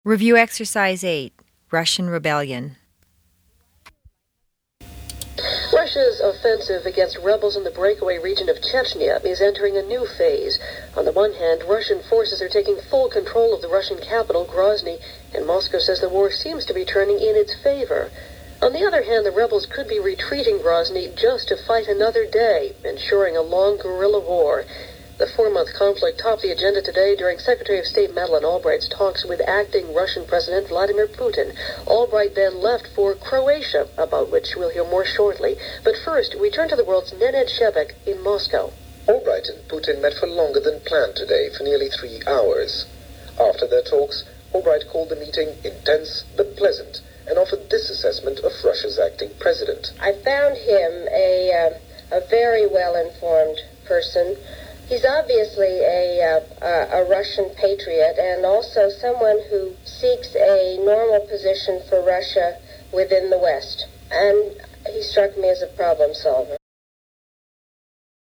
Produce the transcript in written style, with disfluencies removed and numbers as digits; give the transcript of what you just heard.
Review Exercise 8, Russian Rebellion. Russia's offensive against rebels in the breakaway region of Chechnya is entering a new phase. On the one hand, Russian forces are taking full control of the Russian capital, Grozny, and Moscow says the war seems to be turning in its favor. On the other hand, the rebels could be retreating Grozny just to fight another day, ensuring a long guerrilla war. The 4-month conflict topped the agenda today during Secretary of State Madeleine Albright's talks with acting Russian President Vladimir Putin. Albright then left for Croatia, about which we'll hear more shortly. But first, we turn to the world's Nenad Shebek in Moscow. Albright and Putin met for longer than planned today, for nearly 3 hours. After their talks, Albright called the meeting intense but pleasant and offered this assessment of Russia's acting president. I found him a very well-informed person. He's obviously a Russian patriot and also someone who seeks a normal position for Russia within the West. And he struck me as a problem solver.